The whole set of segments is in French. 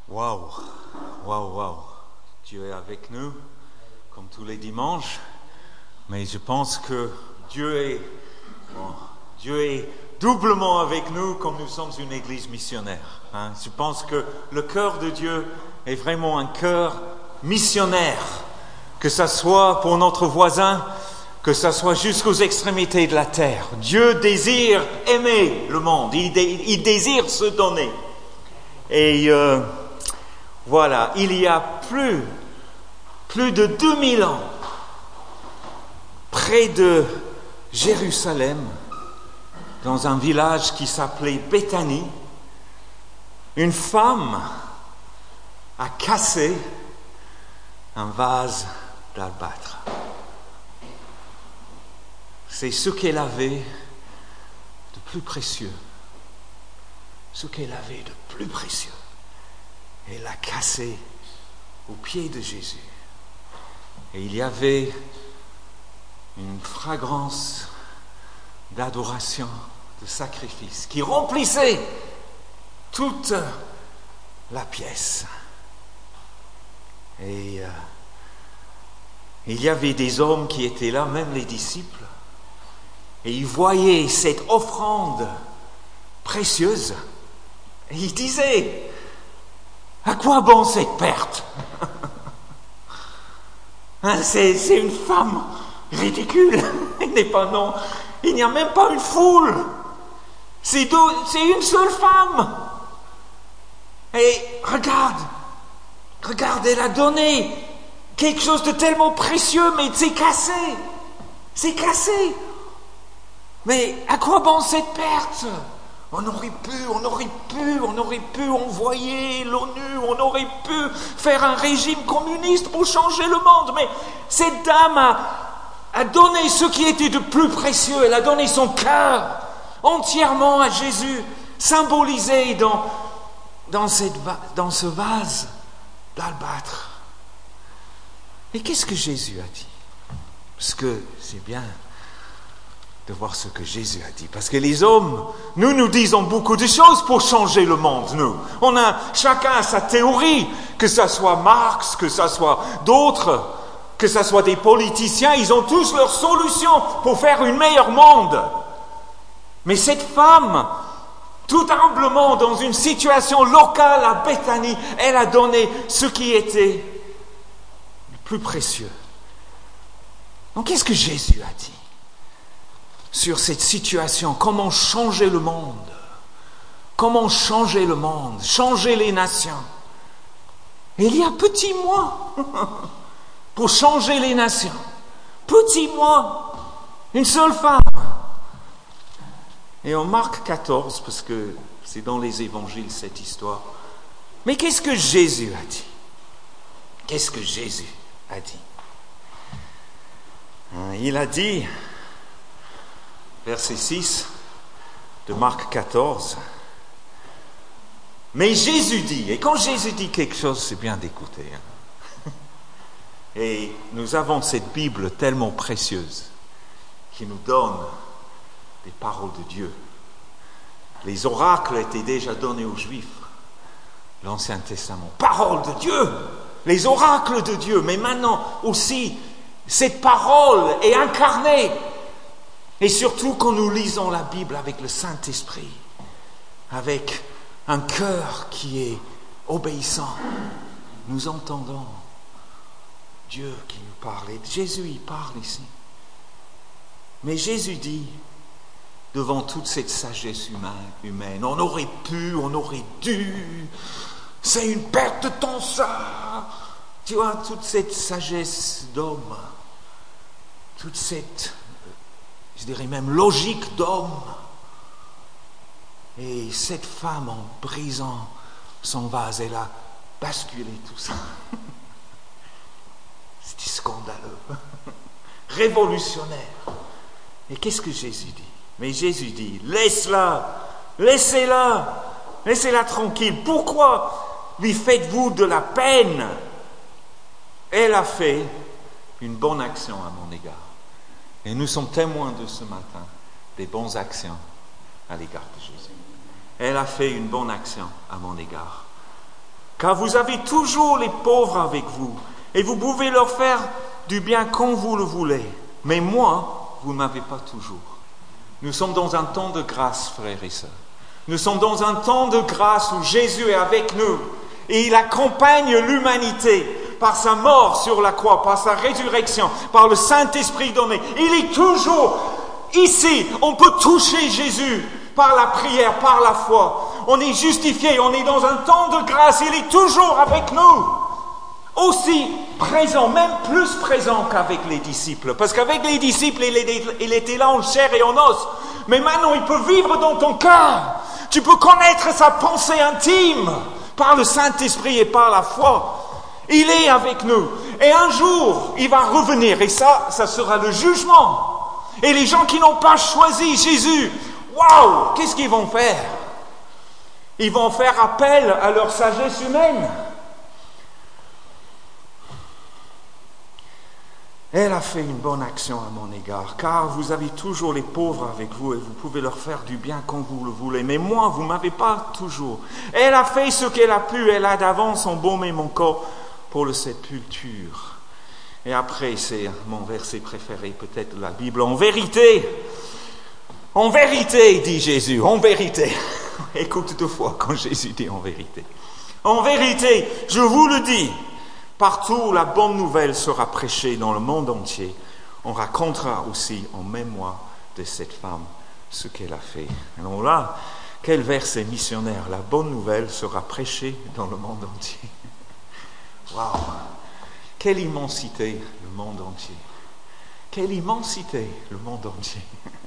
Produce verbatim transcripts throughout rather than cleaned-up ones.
Waouh, waouh, waouh. Dieu est avec nous, comme tous les dimanches. Mais je pense que Dieu est, bon, Dieu est doublement avec nous, comme nous sommes une église missionnaire. Hein. Je pense que le cœur de Dieu est vraiment un cœur missionnaire, que ça soit pour notre voisin, que ça soit jusqu'aux extrémités de la terre. Dieu désire aimer le monde, il, dé, il désire se donner. Et euh, voilà, il y a plus, plus de deux mille ans, près de Jérusalem, dans un village qui s'appelait Béthanie, une femme a cassé un vase d'albâtre. C'est ce qu'elle avait de plus précieux. Ce qu'elle avait de plus précieux. Elle l'a cassé au pied de Jésus. Et il y avait une fragrance d'adoration, de sacrifice, qui remplissait toute la pièce. Et euh, il y avait des hommes qui étaient là, même les disciples, et ils voyaient cette offrande précieuse, et ils disaient: à quoi bon cette perte? hein, c'est, c'est une femme ridicule. Il n'est pas non. Il n'y a même pas une foule. C'est, deux, c'est une seule femme. Et regarde, regarde, elle a donné quelque chose de tellement précieux, mais c'est cassé. C'est cassé. Mais à quoi bon cette perte? On aurait pu, on aurait pu, on aurait pu envoyer l'ONU, on aurait pu faire un régime communiste pour changer le monde. Mais cette dame a, a donné ce qui était de plus précieux. Elle a donné son cœur entièrement à Jésus, symbolisé dans, dans, cette, dans ce vase d'albâtre. Et qu'est-ce que Jésus a dit? Parce que c'est bien de voir ce que Jésus a dit. Parce que les hommes, nous, nous disons beaucoup de choses pour changer le monde, nous. On a, chacun a sa théorie, que ça soit Marx, que ça soit d'autres, que ça soit des politiciens, ils ont tous leurs solutions pour faire un meilleur monde. Mais cette femme, tout humblement, dans une situation locale à Béthanie, elle a donné ce qui était le plus précieux. Donc, qu'est-ce que Jésus a dit sur cette situation? Comment changer le monde? Comment changer le monde? Changer les nations? Et il y a petit moi pour changer les nations. Petit moi, une seule femme. Et en Marc quatorze, parce que c'est dans les évangiles cette histoire. Mais qu'est-ce que Jésus a dit? Qu'est-ce que Jésus a dit? Il a dit, verset six de Marc quatorze, mais Jésus dit, et quand Jésus dit quelque chose, c'est bien d'écouter. Hein. Et nous avons cette Bible tellement précieuse qui nous donne des paroles de Dieu. Les oracles étaient déjà donnés aux Juifs, l'Ancien Testament. Parole de Dieu, les oracles de Dieu, mais maintenant aussi, cette parole est incarnée. Et surtout quand nous lisons la Bible avec le Saint-Esprit, avec un cœur qui est obéissant, nous entendons Dieu qui nous parle. Et Jésus, il parle ici. Mais Jésus dit, devant toute cette sagesse humaine, on aurait pu, on aurait dû, c'est une perte de temps ça. Tu vois, toute cette sagesse d'homme, toute cette, je dirais même logique d'homme. Et cette femme, en brisant son vase, elle a basculé tout ça. C'était scandaleux, révolutionnaire. Et qu'est-ce que Jésus dit? Mais Jésus dit, laisse-la, laissez-la, laissez-la tranquille. Pourquoi lui faites-vous de la peine? Elle a fait une bonne action à mon égard. Et nous sommes témoins de ce matin des bonnes actions à l'égard de Jésus. Elle a fait une bonne action à mon égard. Car vous avez toujours les pauvres avec vous, et vous pouvez leur faire du bien quand vous le voulez. Mais moi, vous ne m'avez pas toujours. Nous sommes dans un temps de grâce, frères et sœurs. Nous sommes dans un temps de grâce où Jésus est avec nous, et il accompagne l'humanité par sa mort sur la croix, par sa résurrection, par le Saint-Esprit donné. Il est toujours ici. On peut toucher Jésus par la prière, par la foi. On est justifié, on est dans un temps de grâce. Il est toujours avec nous. Aussi présent, même plus présent qu'avec les disciples. Parce qu'avec les disciples, il était là en chair et en os. Mais maintenant, il peut vivre dans ton cœur. Tu peux connaître sa pensée intime par le Saint-Esprit et par la foi. Il est avec nous. Et un jour, il va revenir. Et ça, ça sera le jugement. Et les gens qui n'ont pas choisi Jésus, waouh, qu'est-ce qu'ils vont faire? Ils vont faire appel à leur sagesse humaine. Elle a fait une bonne action à mon égard, car vous avez toujours les pauvres avec vous et vous pouvez leur faire du bien quand vous le voulez. Mais moi, vous ne m'avez pas toujours. Elle a fait ce qu'elle a pu, elle a d'avance embaumé mon corps pour le sépulture. Et après, c'est mon verset préféré peut-être de la Bible. En vérité, en vérité, dit Jésus, en vérité. Écoute toutefois quand Jésus dit en vérité. En vérité, je vous le dis, partout où la bonne nouvelle sera prêchée dans le monde entier, on racontera aussi en mémoire de cette femme ce qu'elle a fait. Alors là, quel verset missionnaire. La bonne nouvelle sera prêchée dans le monde entier. Waouh! Quelle immensité, le monde entier. Quelle immensité, le monde entier.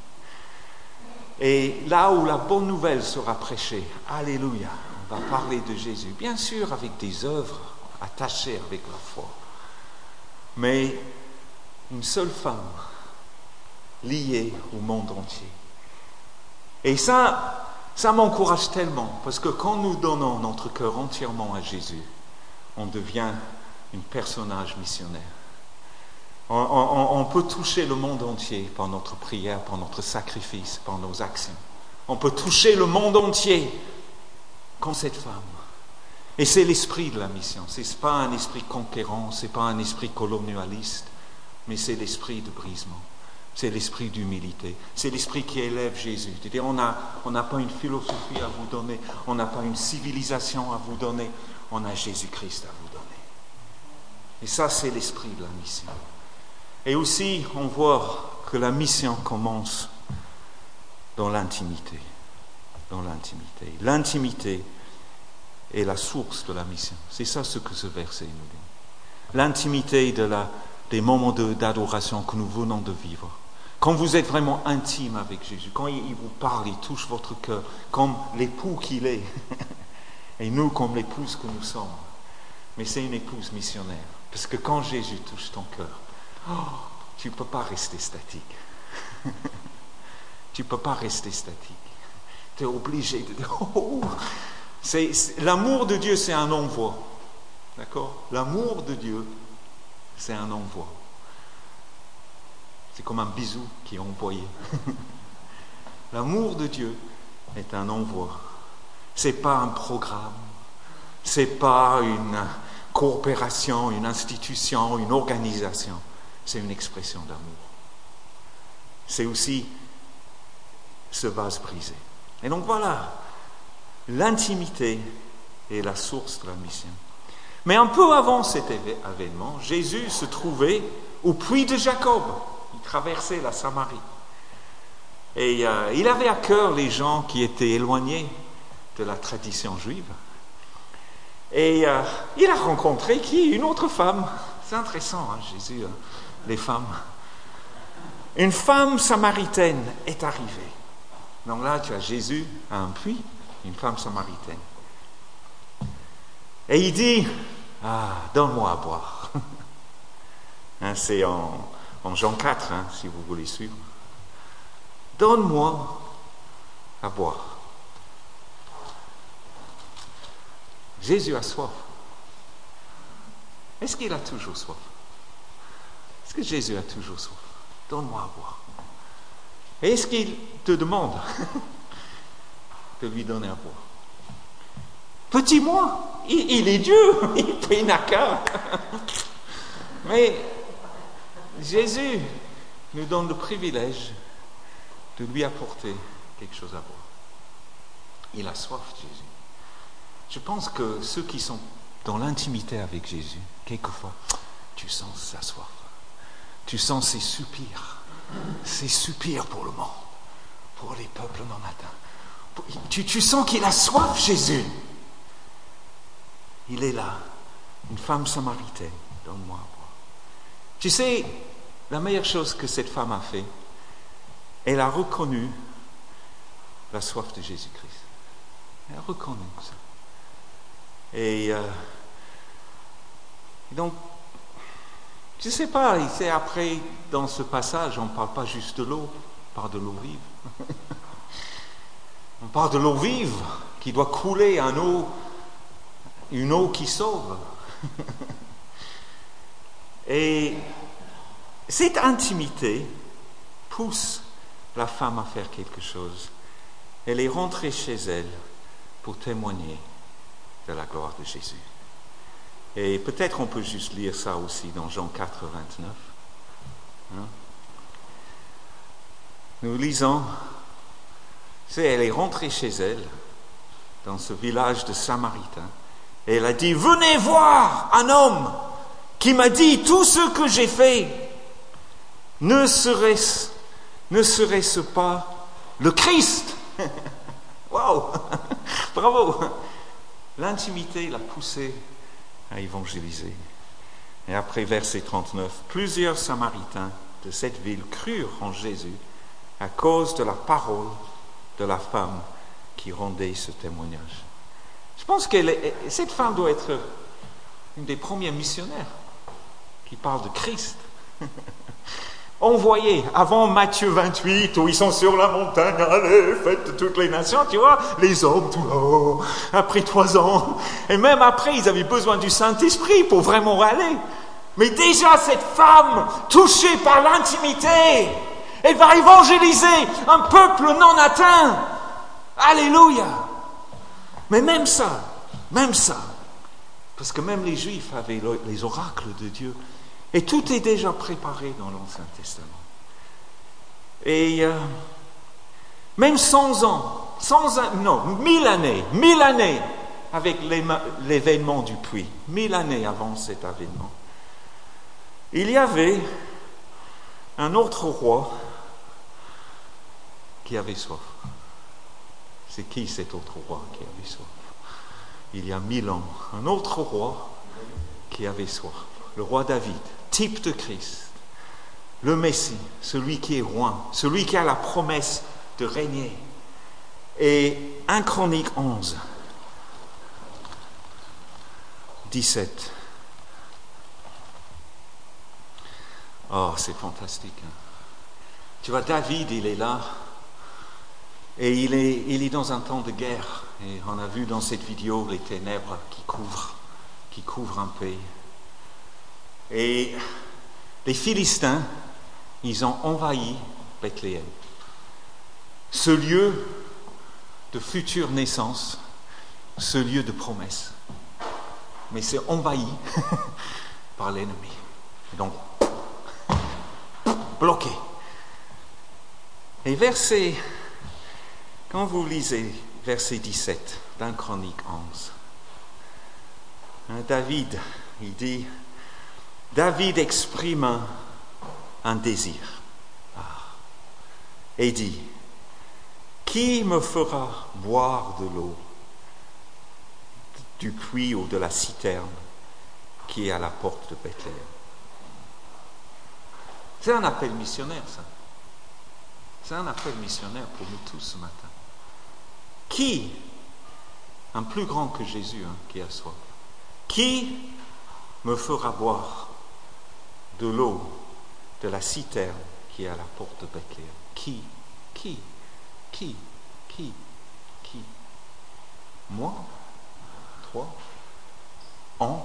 Et là où la bonne nouvelle sera prêchée, alléluia, on va parler de Jésus. Bien sûr, avec des œuvres attachées avec la foi. Mais une seule femme liée au monde entier. Et ça, ça m'encourage tellement, parce que quand nous donnons notre cœur entièrement à Jésus, on devient un personnage missionnaire. On, on, on peut toucher le monde entier par notre prière, par notre sacrifice, par nos actions. On peut toucher le monde entier comme cette femme. Et c'est l'esprit de la mission. Ce n'est pas un esprit conquérant, ce n'est pas un esprit colonialiste, mais c'est l'esprit de brisement. C'est l'esprit d'humilité. C'est l'esprit qui élève Jésus. C'est-à-dire, on n'a on n'a pas une philosophie à vous donner, on n'a pas une civilisation à vous donner, on a Jésus-Christ à vous donner. Et ça, c'est l'esprit de la mission. Et aussi, on voit que la mission commence dans l'intimité. Dans l'intimité. L'intimité est la source de la mission. C'est ça ce que ce verset nous dit. L'intimité de la, des moments de, d'adoration que nous venons de vivre. Quand vous êtes vraiment intime avec Jésus, quand il, il vous parle, il touche votre cœur, comme l'époux qu'il est, et nous comme l'épouse que nous sommes. Mais c'est une épouse missionnaire. Parce que quand Jésus touche ton cœur, oh, tu ne peux pas rester statique. Tu ne peux pas rester statique. Tu es obligé de dire, oh, c'est, c'est, l'amour de Dieu, c'est un envoi. D'accord? L'amour de Dieu, c'est un envoi. C'est comme un bisou qui est envoyé. L'amour de Dieu est un envoi. Ce n'est pas un programme. Ce n'est pas une coopération, une institution, une organisation. C'est une expression d'amour. C'est aussi ce vase brisé. Et donc voilà, l'intimité est la source de la mission. Mais un peu avant cet événement, Jésus se trouvait au puits de Jacob. Il traversait la Samarie. Et euh, il avait à cœur les gens qui étaient éloignés de la tradition juive. Et euh, il a rencontré qui? Une autre femme. C'est intéressant, hein, Jésus, hein, les femmes. Une femme samaritaine est arrivée. Donc là, tu as Jésus à un puits, une femme samaritaine. Et il dit, ah, donne-moi à boire. Hein, c'est en, en Jean quatre, hein, si vous voulez suivre. Donne-moi à boire. Jésus a soif. Est-ce qu'il a toujours soif? Est-ce que Jésus a toujours soif? Donne-moi à boire. Et est-ce qu'il te demande de lui donner à boire? Petit moi, il, il est Dieu, il n'a qu'un. Mais Jésus nous donne le privilège de lui apporter quelque chose à boire. Il a soif, Jésus. Je pense que ceux qui sont dans l'intimité avec Jésus, quelquefois, tu sens sa soif. Tu sens ses soupirs. Ses soupirs pour le monde, pour les peuples non atteints. Tu, tu sens qu'il a soif, Jésus. Il est là, une femme samaritaine, donne-moi à boire. Tu sais, la meilleure chose que cette femme a fait, elle a reconnu la soif de Jésus-Christ. Elle a reconnu ça. Et, euh, et donc, je ne sais pas, c'est après, dans ce passage, on ne parle pas juste de l'eau, on parle de l'eau vive. On parle de l'eau vive qui doit couler en eau, une eau qui sauve. Et cette intimité pousse la femme à faire quelque chose. Elle est rentrée chez elle pour témoigner de la gloire de Jésus. Et peut-être on peut juste lire ça aussi dans Jean quatre, vingt-neuf. Hein? Nous lisons, c'est, elle est rentrée chez elle, dans ce village de Samaritains, et elle a dit, venez voir un homme qui m'a dit tout ce que j'ai fait. Ne serait-ce, ne serait-ce pas le Christ? Waouh! Bravo! L'intimité l'a poussée à évangéliser. Et après verset trente-neuf, plusieurs Samaritains de cette ville crurent en Jésus à cause de la parole de la femme qui rendait ce témoignage. Je pense que cette femme doit être une des premières missionnaires qui parle de Christ. Envoyés avant Matthieu vingt-huit, où ils sont sur la montagne, allez, faites toutes les nations, tu vois, les hommes tout là-haut, après trois ans. Et même après, ils avaient besoin du Saint-Esprit pour vraiment aller. Mais déjà, cette femme, touchée par l'intimité, elle va évangéliser un peuple non atteint. Alléluia. Mais même ça, même ça, parce que même les Juifs avaient les oracles de Dieu, et tout est déjà préparé dans l'Ancien Testament. Et euh, même cent ans, cent ans, non, mille années, mille années avec l'événement du puits, mille années avant cet événement, il y avait un autre roi qui avait soif. C'est qui cet autre roi qui avait soif? Il y a mille ans, un autre roi qui avait soif, le roi David, type de Christ, le Messie, celui qui est roi, celui qui a la promesse de régner. Et un Chronique onze, dix-sept. Oh, c'est fantastique. Hein? Tu vois, David, il est là, et il est, il est dans un temps de guerre. Et on a vu dans cette vidéo les ténèbres qui couvrent, qui couvrent un pays. Et les Philistins, ils ont envahi Bethléem. Ce lieu de future naissance, ce lieu de promesse. Mais c'est envahi par l'ennemi. Donc, bloqué. Et verset, quand vous lisez verset dix-sept d'un Chronique onze, hein, David, il dit, David exprime un, un désir ah, et dit, qui me fera boire de l'eau du puits ou de la citerne qui est à la porte de Bethléem? C'est un appel missionnaire, ça. C'est un appel missionnaire pour nous tous ce matin. Qui, un plus grand que Jésus, hein, qui a soif, qui me fera boire de l'eau de la citerne qui est à la porte de Bethléem? Qui, qui, qui, qui, qui? Moi? Toi? On?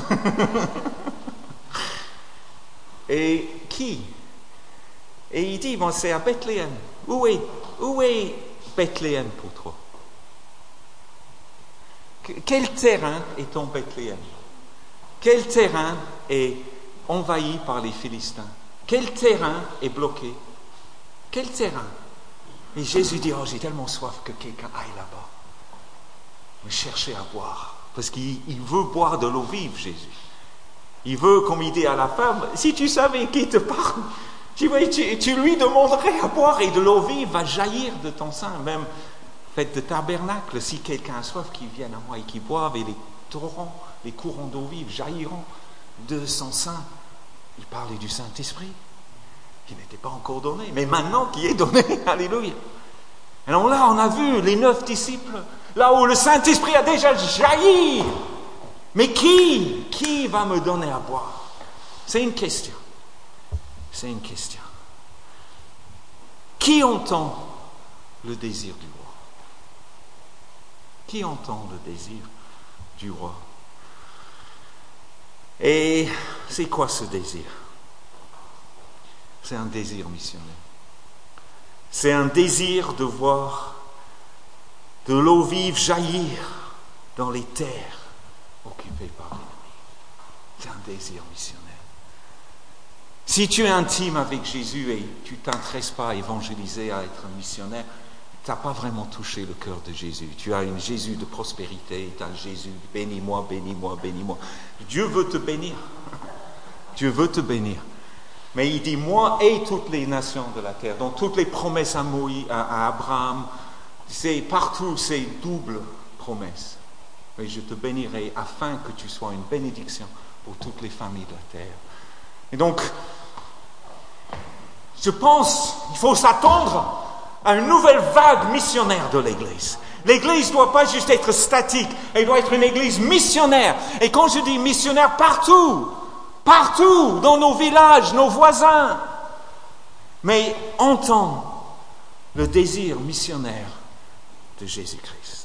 Et qui? Et il dit, bon, c'est à Bethléem. Où est, où est Bethléem pour toi? Quel terrain est en Bethléem? Quel terrain est envahi par les Philistins? Quel terrain est bloqué? Quel terrain? Et Jésus dit, oh, j'ai tellement soif que quelqu'un aille là-bas. Me chercher à boire. Parce qu'il il veut boire de l'eau vive, Jésus. Il veut, comme il dit à la femme, si tu savais qui te parle, tu, tu, tu lui demanderais à boire et de l'eau vive va jaillir de ton sein. Même faites de tabernacle, si quelqu'un a soif, qu'il vienne à moi et qu'il boive, et les torrents, les courants d'eau vive jailliront de son sein. Il parlait du Saint-Esprit, qui n'était pas encore donné, mais maintenant qui est donné. Alléluia. Alors là, on a vu les neuf disciples, là où le Saint-Esprit a déjà jailli. Mais qui, qui va me donner à boire? C'est une question. C'est une question. Qui entend le désir du roi? Qui entend le désir du roi? Et c'est quoi ce désir? C'est un désir missionnaire. C'est un désir de voir de l'eau vive jaillir dans les terres occupées par l'ennemi. C'est un désir missionnaire. Si tu es intime avec Jésus et tu ne t'intéresses pas à évangéliser, à être un missionnaire, tu n'as pas vraiment touché le cœur de Jésus. Tu as un Jésus de prospérité, tu as un Jésus, bénis-moi, bénis-moi, bénis-moi. Dieu veut te bénir. Dieu veut te bénir. Mais il dit, moi et toutes les nations de la terre, dans toutes les promesses à, Moïse, à, à Abraham, c'est partout, c'est double promesse. Et je te bénirai afin que tu sois une bénédiction pour toutes les familles de la terre. Et donc, je pense qu'il faut s'attendre à une nouvelle vague missionnaire de l'Église. L'Église ne doit pas juste être statique, elle doit être une Église missionnaire. Et quand je dis missionnaire, partout, partout, dans nos villages, nos voisins. Mais entend le désir missionnaire de Jésus-Christ.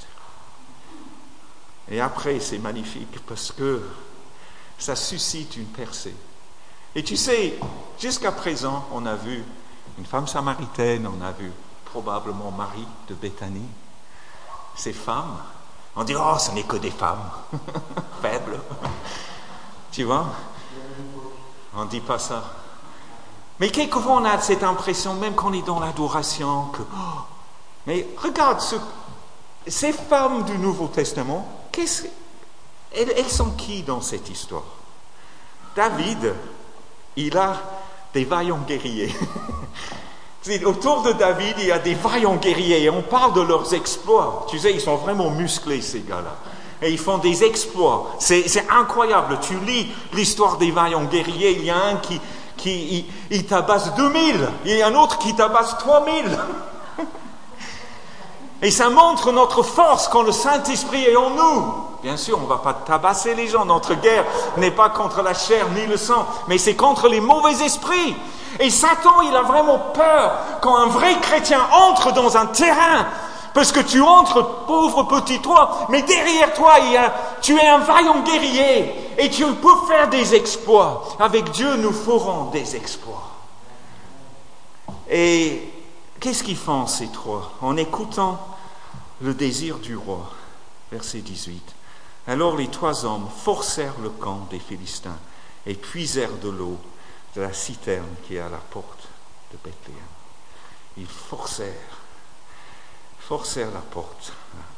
Et après, c'est magnifique parce que ça suscite une percée. Et tu sais, jusqu'à présent, on a vu une femme samaritaine, on a vu probablement Marie de Béthanie. Ces femmes, on dit, oh, ce n'est que des femmes faibles. Tu vois? On ne dit pas ça. Mais quelquefois, on a cette impression, même quand on est dans l'adoration, que... Oh, mais regarde, ce, ces femmes du Nouveau Testament, qu'est-ce, elles, elles sont qui dans cette histoire? David, il a des vaillants guerriers. Autour de David, il y a des vaillants guerriers et on parle de leurs exploits. Tu sais, ils sont vraiment musclés, ces gars-là. Et ils font des exploits. C'est, c'est incroyable. Tu lis l'histoire des vaillants guerriers, il y a un qui, qui il, il tabasse deux mille, il y a un autre qui tabasse trois mille. Et ça montre notre force quand le Saint-Esprit est en nous. Bien sûr, on ne va pas tabasser les gens. Notre guerre n'est pas contre la chair ni le sang, mais c'est contre les mauvais esprits. Et Satan, il a vraiment peur quand un vrai chrétien entre dans un terrain, parce que tu entres, pauvre petit toi, mais derrière toi, il y a, tu es un vaillant guerrier et tu peux faire des exploits. Avec Dieu, nous ferons des exploits. Et qu'est-ce qu'ils font ces trois? En écoutant le désir du roi, verset dix-huit. Alors les trois hommes forcèrent le camp des Philistins et puisèrent de l'eau de la citerne qui est à la porte de Bethléem. Ils forcèrent, forcèrent la porte.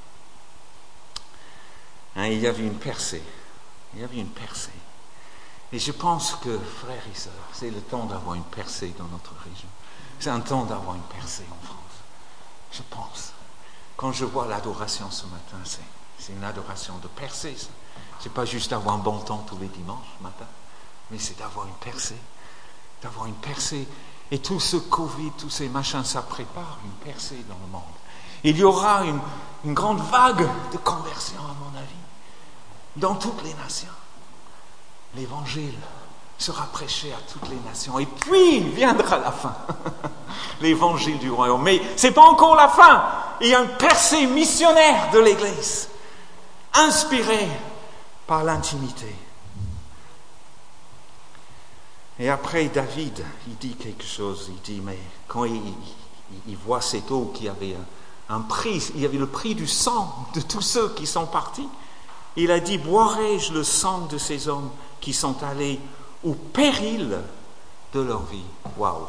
Hein, il y avait une percée. Il y avait une percée. Et je pense que, frères et sœurs, c'est le temps d'avoir une percée dans notre région. C'est un temps d'avoir une percée en France. Je pense. Quand je vois l'adoration ce matin, c'est, c'est une adoration de percée. Ça. C'est pas juste d'avoir un bon temps tous les dimanches matin, mais c'est d'avoir une percée. D'avoir une percée. Et tout ce Covid, tous ces machins, ça prépare une percée dans le monde. Il y aura une, une grande vague de conversion, à mon avis, dans toutes les nations. L'évangile sera prêché à toutes les nations. Et puis viendra la fin. L'évangile du royaume. Mais ce n'est pas encore la fin. Il y a une percée missionnaire de l'Église, inspirée par l'intimité. Et après, David, il dit quelque chose. Il dit, mais quand il, il, il voit cette eau qui avait un, un prix, il y avait le prix du sang de tous ceux qui sont partis. Il a dit, boirai-je le sang de ces hommes qui sont allés au péril de leur vie. Waouh!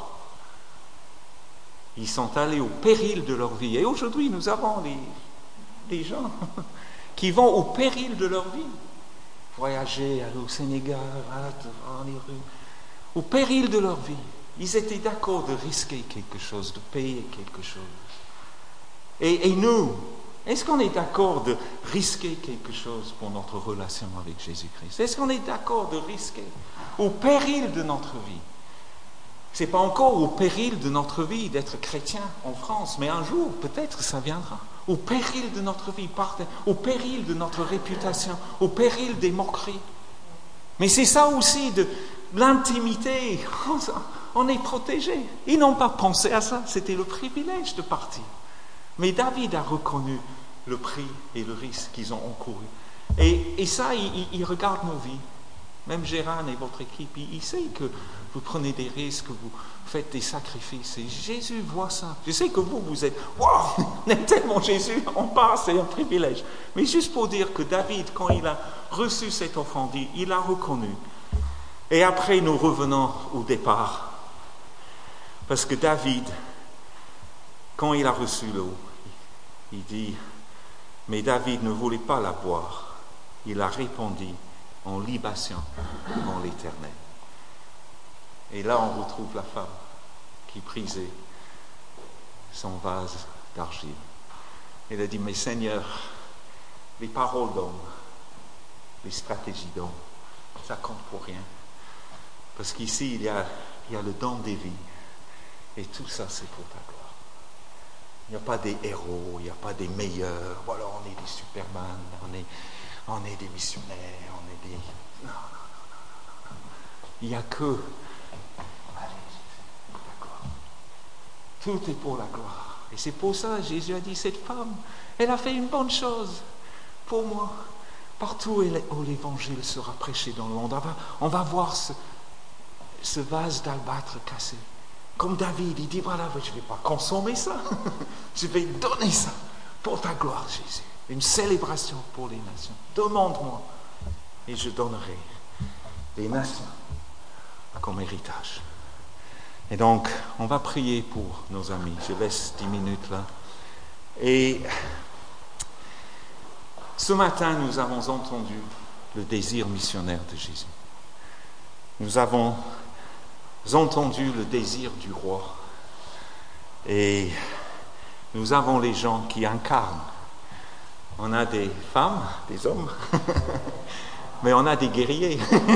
Ils sont allés au péril de leur vie. Et aujourd'hui, nous avons des, des gens qui vont au péril de leur vie. Voyager, aller au Sénégal, dans les rues, au péril de leur vie. Ils étaient d'accord de risquer quelque chose, de payer quelque chose. Et, et nous, est-ce qu'on est d'accord de risquer quelque chose pour notre relation avec Jésus-Christ? Est-ce qu'on est d'accord de risquer au péril de notre vie? Ce n'est pas encore au péril de notre vie d'être chrétien en France, mais un jour, peut-être, ça viendra. Au péril de notre vie, au péril de notre réputation, au péril des moqueries. Mais c'est ça aussi, de l'intimité. On est protégé. Ils n'ont pas pensé à ça, c'était le privilège de partir. Mais David a reconnu le prix et le risque qu'ils ont encouru. Et, et ça, il, il regarde nos vies. Même Gérard et votre équipe, il, il sait que vous prenez des risques, vous faites des sacrifices. Et Jésus voit ça. Je sais que vous, vous êtes, waouh, on aime tellement Jésus, on passe, c'est un privilège. Mais juste pour dire que David, quand il a reçu cette offrande, il l'a reconnu. Et après, nous revenons au départ. Parce que David, quand il a reçu l'eau, il dit, mais David ne voulait pas la boire. Il a répondu en libation devant l'Éternel. Et là, on retrouve la femme qui prisait son vase d'argile. Elle a dit, mais Seigneur, les paroles d'homme, les stratégies d'homme, ça compte pour rien. Parce qu'ici, il y a, il y a le don des vies. Et tout ça, c'est pour ta gloire. Il n'y a pas des héros, il n'y a pas des meilleurs. Voilà, on est des Superman, on est, on est des missionnaires, on est des... Non, non, non, non, non, non. Il n'y a que... Tout est pour la gloire. Et c'est pour ça, Jésus a dit, cette femme, elle a fait une bonne chose pour moi. Partout où l'évangile sera prêché dans le monde, on va, on va voir ce, ce vase d'albâtre cassé. Comme David, il dit, voilà, je ne vais pas consommer ça. Je vais donner ça pour ta gloire, Jésus. Une célébration pour les nations. Demande-moi et je donnerai les nations comme héritage. Et donc, on va prier pour nos amis. Je laisse dix minutes là. Et ce matin, nous avons entendu le désir missionnaire de Jésus. Nous avons entendu le désir du roi. Et nous avons les gens qui incarnent. On a des femmes, des hommes, mais on a des guerriers.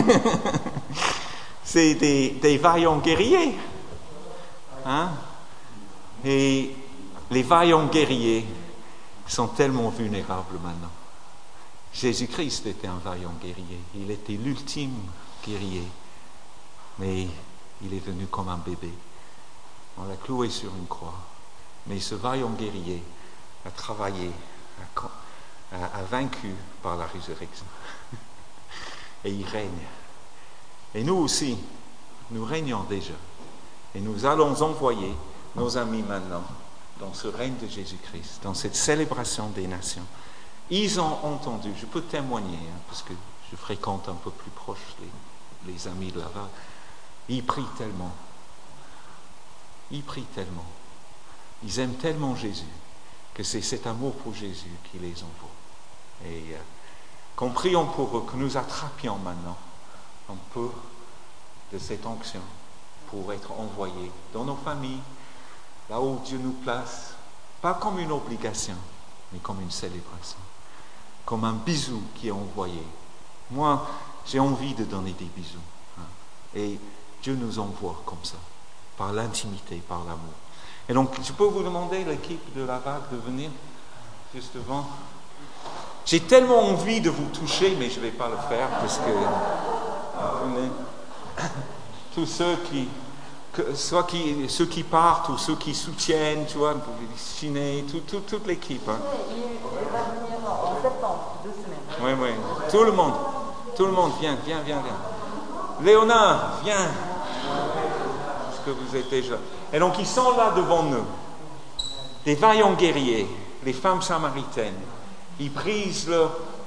C'est des, des vaillants guerriers. Hein? Et les vaillants guerriers sont tellement vulnérables maintenant. Jésus-Christ était un vaillant guerrier. Il était l'ultime guerrier. Mais il est venu comme un bébé. On l'a cloué sur une croix. Mais ce vaillant guerrier a travaillé, a, a, a vaincu par la résurrection. Et il règne. Et nous aussi, nous régnons déjà. Et nous allons envoyer nos amis maintenant dans ce règne de Jésus-Christ, dans cette célébration des nations. Ils ont entendu, je peux témoigner, hein, parce que je fréquente un peu plus proche les, les amis de Laval. Ils prient tellement. Ils prient tellement. Ils aiment tellement Jésus que c'est cet amour pour Jésus qui les envoie. Et euh, qu'en priant pour eux, que nous attrapions maintenant un peu de cette onction pour être envoyés dans nos familles, là où Dieu nous place, pas comme une obligation, mais comme une célébration, comme un bisou qui est envoyé. Moi, j'ai envie de donner des bisous. Hein, et Dieu nous envoie comme ça, par l'intimité, par l'amour. Et donc, je peux vous demander, l'équipe de Laval, de venir juste devant. J'ai tellement envie de vous toucher, mais je ne vais pas le faire, parce que venez, tous ceux qui, que, soit qui, ceux qui partent ou ceux qui soutiennent, tu vois, Chiné, tout, tout, toute l'équipe. Hein. Il va venir en septembre, deux semaines. Oui, oui, tout le monde, tout le monde, viens, viens, viens, viens. Léonard, viens. Parce que vous êtes déjà. Et donc, ils sont là devant nous. Des vaillants guerriers, les femmes samaritaines. Ils brisent leur,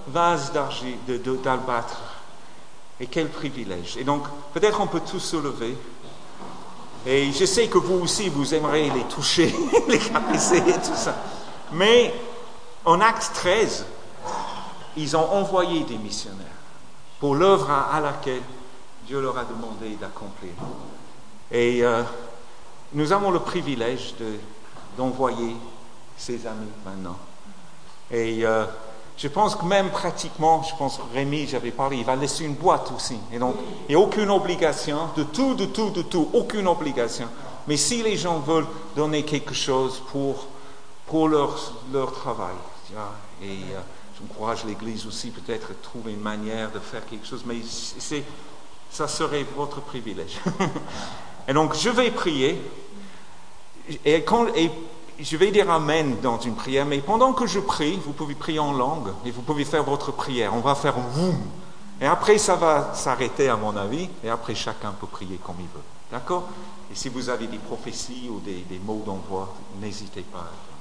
vase d'argile, de, de, d'albâtre. Et quel privilège. Et donc, peut-être on peut tous se lever. Et je sais que vous aussi, vous aimeriez les toucher, les caresser et tout ça. Mais en Acte treize, ils ont envoyé des missionnaires pour l'œuvre à, à laquelle Dieu leur a demandé d'accomplir. Et euh, nous avons le privilège de, d'envoyer ces amis maintenant. Et euh, je pense que même pratiquement, je pense que Rémi, j'avais parlé, il va laisser une boîte aussi. Et donc, il n'y a aucune obligation, de tout, de tout, de tout, aucune obligation. Mais si les gens veulent donner quelque chose pour, pour leur, leur travail, tu vois, et euh, j'encourage l'Église aussi peut-être à trouver une manière de faire quelque chose, mais c'est, ça serait votre privilège. Et donc, je vais prier, et quand... Et, je vais dire Amen dans une prière, mais pendant que je prie, vous pouvez prier en langue et vous pouvez faire votre prière. On va faire vous. Et après, ça va s'arrêter, à mon avis, et après, chacun peut prier comme il veut. D'accord? Et si vous avez des prophéties ou des, des mots d'envoi, n'hésitez pas.